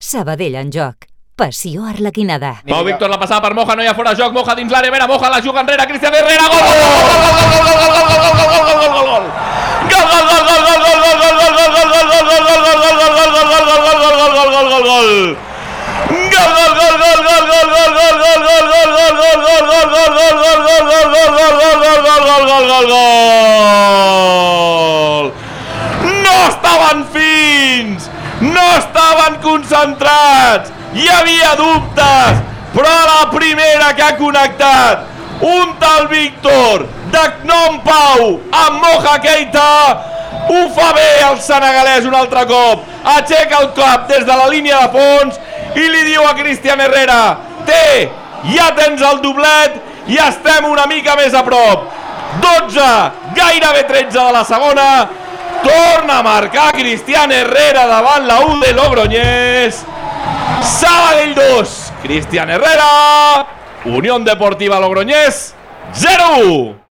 Sabadell en joc. Passió arlequinada. Pau Víctor, la passada per Moja, no hi ha fora de joc. Moja dins l'àrea, vera, Moja la juga enrere, Cristian Herrera, gol! No estaven fins, no estaven concentrats, hi havia dubtes, però la primera que ha connectat un tal Víctor de nom Pau amb Moja Keita ho fa bé el senegalès un altre cop, aixeca el cap des de la línia de fons i li diu a Cristian Herrera: ja tens el doblet i estem una mica més a prop. 12, gairebé 13 de la segona, torna a marcar Cristian Herrera davant la U de Logroñés. Sabadell 2, Cristian Herrera, Unión Deportiva Logroñés 0-1.